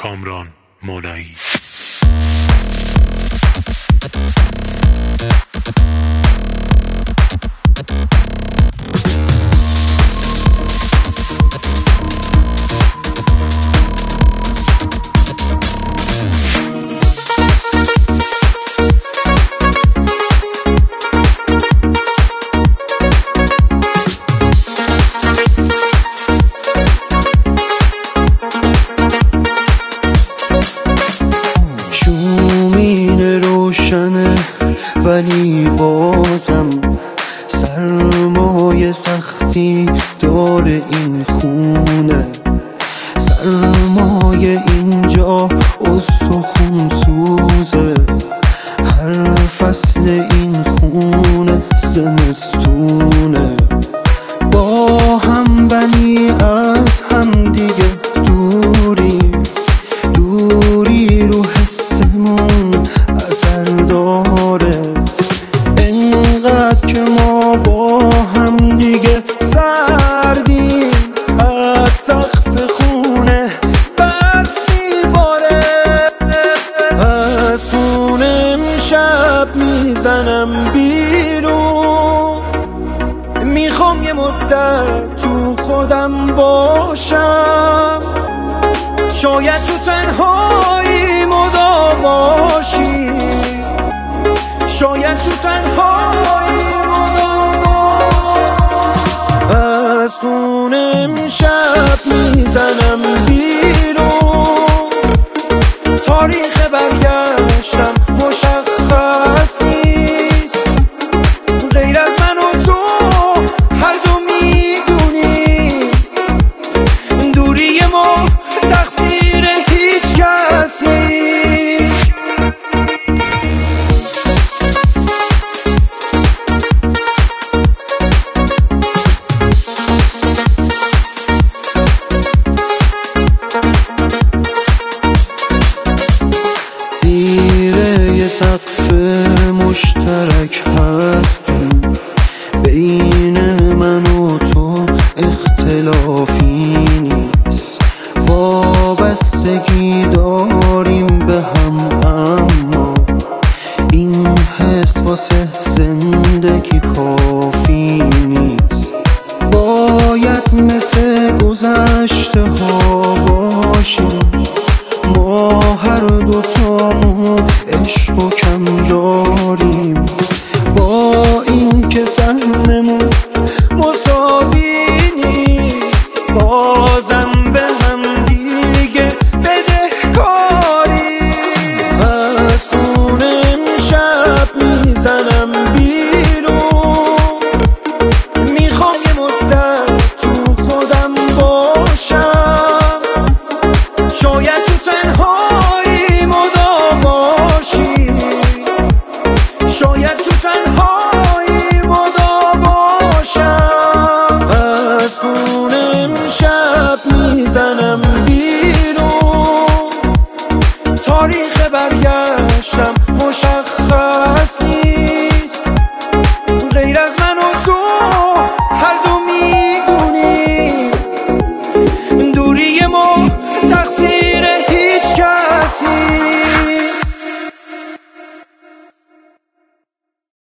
کامران مولایی. شومینه روشنه ولی بازم سرمایه سختی داره این خونه. سرمایه اینجا استخون سوزه، هر فصل این خونه زمستونه. با هم ولی از هم دیگه دوری رو حسمون اثر داره. انقدر که ما با هم دیگه سردیم، از سقف خونه برف میباره. از خونه امشب میزنم بیرون، میخوام یه مدت تو خودم باشم. شاید تو تنهایی مداواشی، شاید تو تنهایی مداواشی. از خونه امشب میزنم بیرون، تاریخ برگشتم مشخص نیست. غیر از من و تو هر دو میدونی دوری ما تقصیر هیچ کس نیست. زیر یه سقف مشترک هستیم، بین من و تو اختلافی نیست. وابستگی داریم به هم، اما این حس واسه زندگی کافی نیست. باید مثل گذشته ها باشیم، ما هر دوتامون عشق و کم داریم. با این که سهممون مساوی نیست، بازم به هم دیگه بدهکاری. از خونه امشب میزنم بیرون، میخوام یه مدت تو خودم باشم. شاید تو تنهایی مداواشی، شاید تو تنهایی مداواشم. از خونه امشب میزنم بیرون، تاریخ برگشتم مشخص